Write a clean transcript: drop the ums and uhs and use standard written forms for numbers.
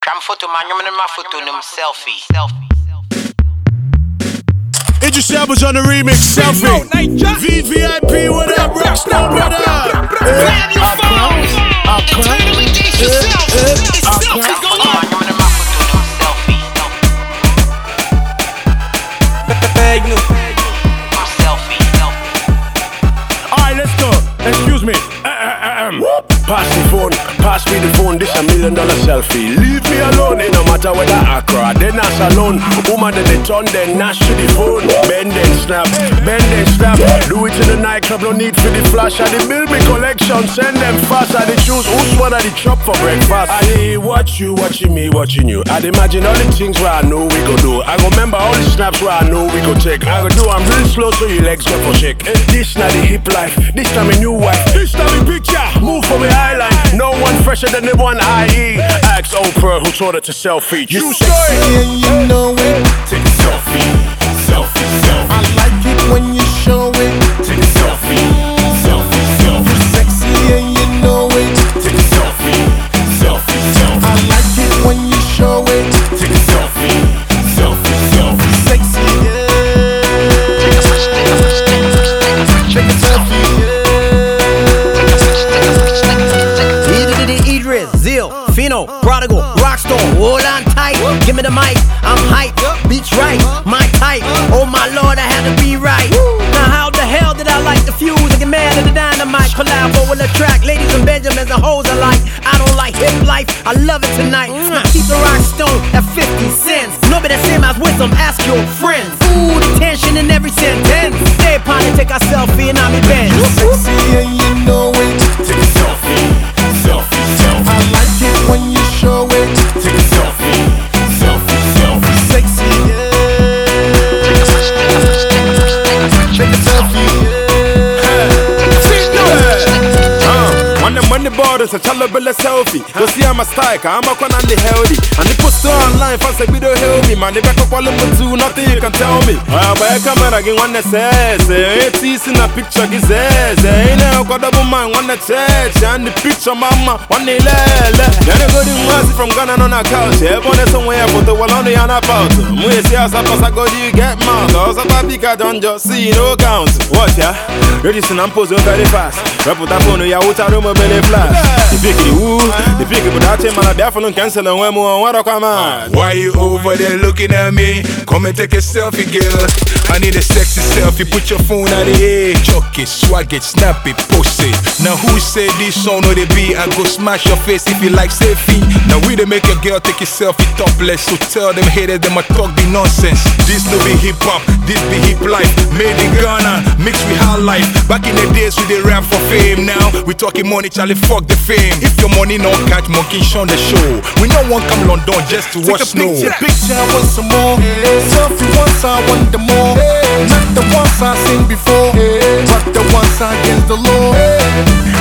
Tram photo man, you my photo num selfie. Idris Elba's on the remix, selfie. VVIP, what up, Rockstar, what up? Grab your phones. Turn them against yourself. Selfies going on. You my photo num selfie. Selfie. Alright, let's go. Excuse me. Pass me the phone, this $1 million selfie. Leave me alone, it no matter whether Accra, then Nash alone. Woman then they turn, then Nash to the phone. Bend then snap. Do it in the nightclub, no need for the flash. I the build me collection, send them fast. I the choose who's one of the chop for breakfast. I watch you, watching me, watching you. I'd imagine all the things where I know we go do. I go remember all the snaps where I know we go take. I go do, I'm real slow so your legs get for shake. This not the hip life, this time a new wife. This time a picture, move for me highline. No one fresher than the one IE. Ask Oprah who taught her to selfie. You sexy and you know it. Take a selfie. I like it when you show it. Take a selfie. You sexy and you know it. Take a selfie. I like it when you show it. Take a selfie. Sexy, yeah. Take a selfie, yeah. Idris, Zeal, Fino, Prodigal, Rockstar, hold on tight. Give me the mic, I'm hype, beats right, my type. Oh my lord, I had to be right. Now how the hell did I like the fuse and get mad at the dynamite? Collabo with the track, ladies and Benjamins and hoes alike. I don't like hip life, I love it tonight. Keep the rock stone at 50 cents. Nobody the same as wisdom, ask your friends. Ooh, the tension in every sentence. Stay upon it, take a selfie and I'm in bed. You sexy and you know it. Take a selfie. I like it when you show it. Take a selfie. Sexy, yeah. Take a selfie, yeah. Money borders, a chalabella selfie. You see I'm a striker, I'm a con and the healthy. And the poster online, fast a video help me. Man, the back up all of two, nothing you can tell me. By a camera, again, one that says, it's in a picture, he says, ain't no got a woman, one that church, and the picture, mama, one day, then I go to Mercy from Ghana on a couch. Everyone is somewhere, but the one on the other about. We see us up as I go, do you get mouth? I was a big I don't just see no counts. Watch ya, ready to posing very fast. Report that phone, you out of room, belly flash. The pick the woo, the pick but that man, I definitely cancel and when more what come on. Why you over there looking at me? Come and take a selfie, girl. I need a sexy selfie, put your phone at the edge. Chuck it, swag it, snap it, post it. Now who said this song or the beat? I go smash your face if you like selfie. Now we dey make your girl take a selfie topless. So tell them haters them a talk the nonsense. This no be hip hop, this be hip life. Made in Ghana, mixed with high life. Back in the days we dey rap for fame. Now we talking money, Charlie, fuck the fame. If your money no catch monkey on the show, we no one come London just to watch snow. Take a picture, I want some more. Selfie once, I want the more. Not the ones I seen before, but the ones against the law.